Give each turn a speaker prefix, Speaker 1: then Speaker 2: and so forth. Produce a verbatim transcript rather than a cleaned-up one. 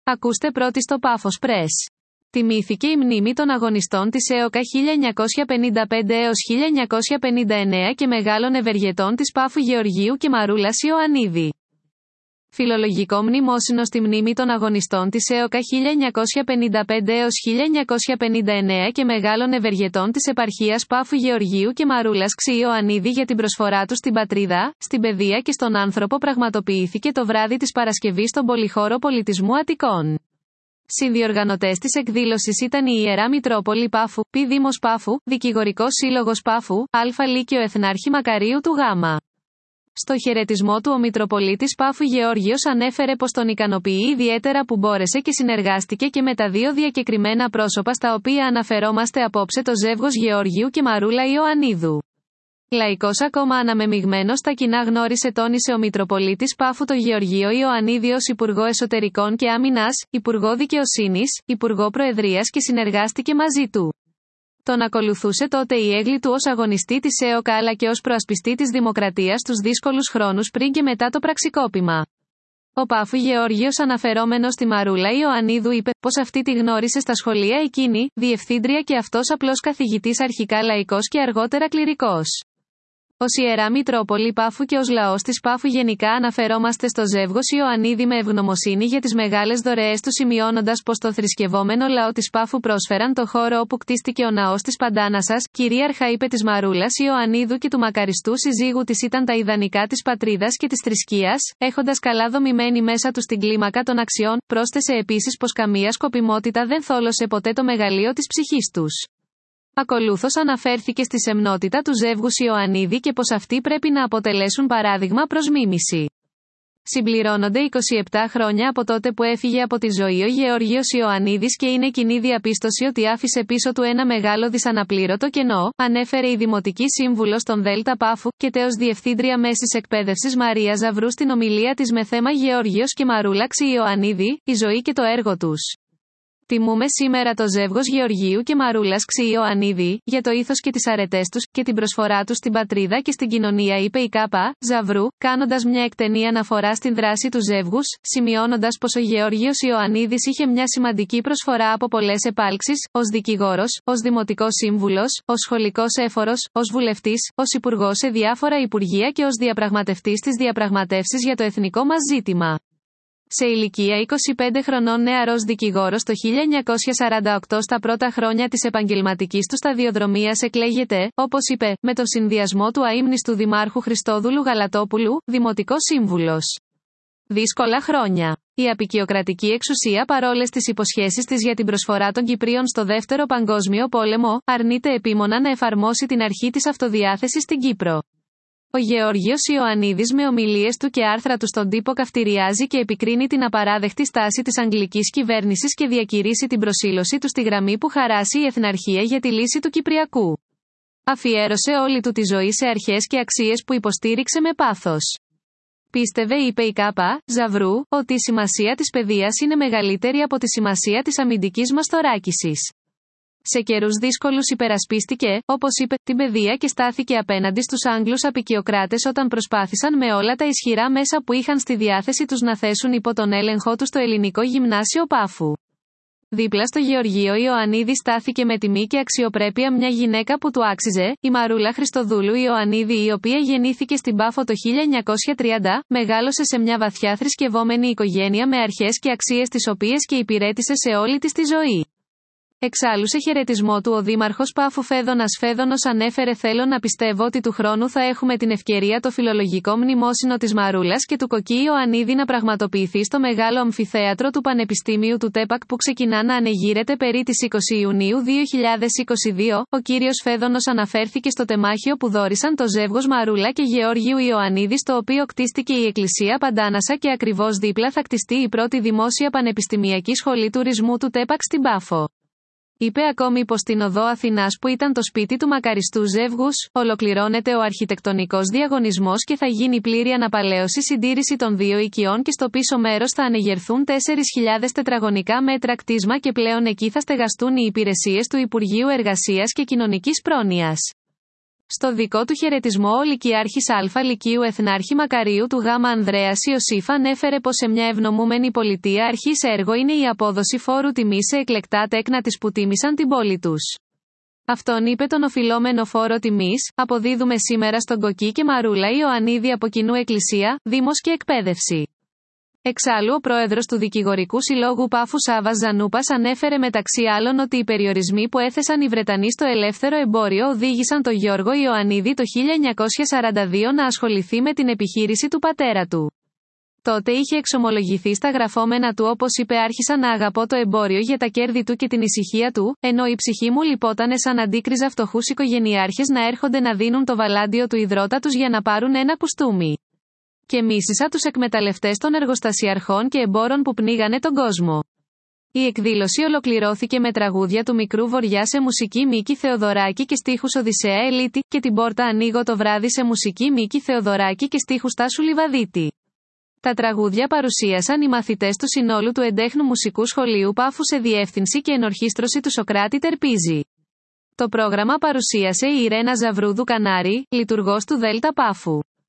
Speaker 1: Ακούστε πρώτη στο Πάφος Press. Τιμήθηκε η μνήμη των αγωνιστών της ΕΟΚΑ χίλια εννιακόσια πενήντα πέντε έως χίλια εννιακόσια πενήντα εννέα και μεγάλων ευεργετών της Πάφου Γεωργίου και Μαρούλας Ιωαννίδη. Φιλολογικό μνημόσυνο στη μνήμη των αγωνιστών της ΕΟΚΑ χίλια εννιακόσια πενήντα πέντε έως χίλια εννιακόσια πενήντα εννέα και μεγάλων ευεργετών της επαρχίας Πάφου Γεωργίου και Μαρούλας Ξ. Ιωαννίδη για την προσφορά τους στην πατρίδα, στην παιδεία και στον άνθρωπο πραγματοποιήθηκε το βράδυ της Παρασκευής στον Πολυχώρο Πολιτισμού Αττικών. Συνδιοργανωτές της εκδήλωσης ήταν η Ιερά Μητρόπολη Πάφου, Π. Δήμος Πάφου, Δικηγορικός Σύλλογος Πάφου, Α. Λύκειο Εθνάρχη Μακαρίου του Γ. Στο χαιρετισμό του ο Μητροπολίτης Πάφου Γεώργιος ανέφερε πως τον ικανοποιεί ιδιαίτερα που μπόρεσε και συνεργάστηκε και με τα δύο διακεκριμένα πρόσωπα στα οποία αναφερόμαστε απόψε, το ζεύγος Γεώργιου και Μαρούλα Ιωαννίδου. Λαϊκός ακόμα αναμεμειγμένος στα κοινά γνώρισε, τόνισε ο Μητροπολίτης Πάφου το Γεωργίο Ιωαννίδη ως Υπουργό Εσωτερικών και Άμυνας, Υπουργό Δικαιοσύνης, Υπουργό Προεδρίας και συνεργάστηκε μαζί του. Τον ακολουθούσε τότε η έγκλη του ως αγωνιστή της ΕΟΚΑ αλλά και ως προασπιστή της δημοκρατίας τους δύσκολους χρόνους πριν και μετά το πραξικόπημα. Ο Πάφου Γεώργιος, αναφερόμενος στη Μαρούλα Ιωαννίδου, είπε πως αυτή τη γνώρισε στα σχολεία εκείνη, διευθύντρια και αυτός απλός καθηγητής, αρχικά λαϊκός και αργότερα κληρικός. Ως Ιερά Μητρόπολη Πάφου και ως λαός της Πάφου γενικά αναφερόμαστε στο ζεύγος Ιωαννίδη με ευγνωμοσύνη για τις μεγάλες δωρεές του, σημειώνοντας πως το θρησκευόμενο λαό της Πάφου πρόσφεραν το χώρο όπου κτίστηκε ο ναός της Παντάνασας, κυρίαρχα είπε της Μαρούλας Ιωαννίδου και του μακαριστού συζύγου της ήταν τα ιδανικά της πατρίδας και της θρησκείας, έχοντας καλά δομημένη μέσα του στην κλίμακα των αξιών, πρόσθεσε επίσης πως καμία σκοπιμότητα δεν θόλωσε ποτέ το μεγαλείο της ψυχής τους. Ακολούθως αναφέρθηκε στη σεμνότητα του ζεύγους Ιωαννίδη και πως αυτοί πρέπει να αποτελέσουν παράδειγμα προς μίμηση. Συμπληρώνονται είκοσι επτά χρόνια από τότε που έφυγε από τη ζωή ο Γεώργιος Ιωαννίδης και είναι κοινή διαπίστωση ότι άφησε πίσω του ένα μεγάλο δυσαναπλήρωτο κενό, ανέφερε η Δημοτική Σύμβουλος των Δέλτα Πάφου και τέος Διευθύντρια Μέσης Εκπαίδευσης Μαρία Ζαβρού στην ομιλία της με θέμα Γεώργιος και Μαρούλα Ξ. Ιωαννίδη, η ζωή και το έργο τους. Τιμούμε σήμερα το ζεύγος Γεωργίου και Μαρούλας Ξ. Ιωαννίδη, για το ήθος και τις αρετές τους, και την προσφορά τους στην πατρίδα και στην κοινωνία, είπε η ΚΑΠΑ Ζαβρού, κάνοντας μια εκτενή αναφορά στην δράση του ζεύγους, σημειώνοντας πως ο Γεώργιος Ιωαννίδης είχε μια σημαντική προσφορά από πολλές επάλξεις, ως δικηγόρος, ως δημοτικός σύμβουλος, ως σχολικός έφορος, ως βουλευτής, ως υπουργός σε διάφορα υπουργεία και ως διαπραγματευτής στις διαπραγματεύσεις για το εθνικό μας ζήτημα. Σε ηλικία είκοσι πέντε χρονών νεαρός δικηγόρος το χίλια εννιακόσια σαράντα οκτώ, στα πρώτα χρόνια της επαγγελματικής του σταδιοδρομίας εκλέγεται, όπως είπε, με τον συνδυασμό του αείμνηστου Δημάρχου Χριστόδουλου Γαλατόπουλου, δημοτικός σύμβουλος. Δύσκολα χρόνια. Η αποικιοκρατική εξουσία, παρόλες τις υποσχέσεις της για την προσφορά των Κυπρίων στο Δεύτερο Παγκόσμιο Πόλεμο, αρνείται επίμονα να εφαρμόσει την αρχή της αυτοδιάθεσης στην Κύπρο. Ο Γεώργιος Ιωαννίδης με ομιλίες του και άρθρα του στον τύπο καυτηριάζει και επικρίνει την απαράδεκτη στάση της αγγλικής κυβέρνησης και διακηρύσει την προσήλωσή του στη γραμμή που χαράσει η Εθναρχία για τη λύση του Κυπριακού. Αφιέρωσε όλη του τη ζωή σε αρχές και αξίες που υποστήριξε με πάθος. Πίστευε, είπε η ΚΑΠΑ Ζαβρού, ότι η σημασία της παιδείας είναι μεγαλύτερη από τη σημασία της αμυντικής μας θωράκισης. Σε καιρούς δύσκολους υπερασπίστηκε, όπως είπε, την παιδεία και στάθηκε απέναντι στους Άγγλους αποικιοκράτες όταν προσπάθησαν με όλα τα ισχυρά μέσα που είχαν στη διάθεση τους να θέσουν υπό τον έλεγχό τους το ελληνικό γυμνάσιο Πάφου. Δίπλα στο Γεωργίο Ιωαννίδη στάθηκε με τιμή και αξιοπρέπεια μια γυναίκα που του άξιζε, η Μαρούλα Χριστοδούλου Ιωαννίδη, η οποία γεννήθηκε στην Πάφο το χίλια εννιακόσια τριάντα, μεγάλωσε σε μια βαθιά θρησκευόμενη οικογένεια με αρχές και αξίες τις οποίες και υπηρέτησε σε όλη της τη ζωή. Εξάλλου σε χαιρετισμό του ο Δήμαρχος Πάφου Φέδωνας Φέδωνος ανέφερε «Θέλω να πιστεύω ότι του χρόνου θα έχουμε την ευκαιρία το φιλολογικό μνημόσυνο της Μαρούλας και του Κοκκί Ιωαννίδη να πραγματοποιηθεί στο μεγάλο αμφιθέατρο του Πανεπιστήμιου του ΤΕΠΑΚ που ξεκινά να ανεγείρεται περί τις είκοσι Ιουνίου δύο χιλιάδες είκοσι δύο». Ο κύριος Φέδωνος αναφέρθηκε στο τεμάχιο που δόρισαν το ζεύγος Μαρούλα και Γεώργιου Ιωαννίδη, στο οποίο κτίστηκε η Εκκλησία Παντάνασα και ακριβώς δίπλα θα κτιστεί η πρώτη δημόσια πανεπιστημιακή σχολή τουρισμού του ΤΕΠΑΚ στην Πάφο. Είπε ακόμη πως στην οδό Αθηνάς, που ήταν το σπίτι του μακαριστού ζεύγους, ολοκληρώνεται ο αρχιτεκτονικός διαγωνισμός και θα γίνει πλήρη αναπαλαίωση συντήρηση των δύο οικειών και στο πίσω μέρος θα ανεγερθούν τέσσερις χιλιάδες τετραγωνικά μέτρα κτίσμα και πλέον εκεί θα στεγαστούν οι υπηρεσίες του Υπουργείου Εργασίας και Κοινωνικής Πρόνοιας. Στο δικό του χαιρετισμό ο Λυκειάρχης Α Λυκείου Εθνάρχη Μακαρίου του Γ Ανδρέας Ιωσήφ ανέφερε πως σε μια ευνομούμενη πολιτεία αρχής έργο είναι η απόδοση φόρου τιμής σε εκλεκτά τέκνα της που τίμησαν την πόλη τους. Αυτόν είπε τον οφειλόμενο φόρο τιμής, αποδίδουμε σήμερα στον Κοκκί και Μαρούλα Ιωαννίδη από κοινού Εκκλησία, Δήμος και Εκπαίδευση. Εξάλλου, ο πρόεδρος του Δικηγορικού Συλλόγου Πάφου Σάββας Ζανούπας ανέφερε μεταξύ άλλων ότι οι περιορισμοί που έθεσαν οι Βρετανοί στο ελεύθερο εμπόριο οδήγησαν τον Γιώργο Ιωαννίδη το χίλια εννιακόσια σαράντα δύο να ασχοληθεί με την επιχείρηση του πατέρα του. Τότε είχε εξομολογηθεί στα γραφόμενα του, όπως είπε: άρχισα να αγαπώ το εμπόριο για τα κέρδη του και την ησυχία του, ενώ η ψυχή μου λιπότανε σαν αντίκριζα φτωχούς οικογενειάρχες να έρχονται να δίνουν το βαλάντιο του ιδρώτα τους για να πάρουν ένα κουστούμι. Και μίσησα τους εκμεταλλευτές των εργοστασιαρχών και εμπόρων που πνίγανε τον κόσμο. Η εκδήλωση ολοκληρώθηκε με τραγούδια του Μικρού Βοριά σε μουσική Μίκη Θεοδωράκη και στίχους Οδυσσέα Ελίτη, και την πόρτα ανοίγω το βράδυ σε μουσική Μίκη Θεοδωράκη και στίχους Τάσου Λιβαδίτη. Τα τραγούδια παρουσίασαν οι μαθητές του συνόλου του Εντέχνου Μουσικού Σχολείου Πάφου σε διεύθυνση και ενορχήστρωση του Σοκράτη Τερπίζη. Το πρόγραμμα παρουσίασε η Ιρένα Ζαβρούδου Κανάρη, λειτουργός του Δέλτα Πάφου.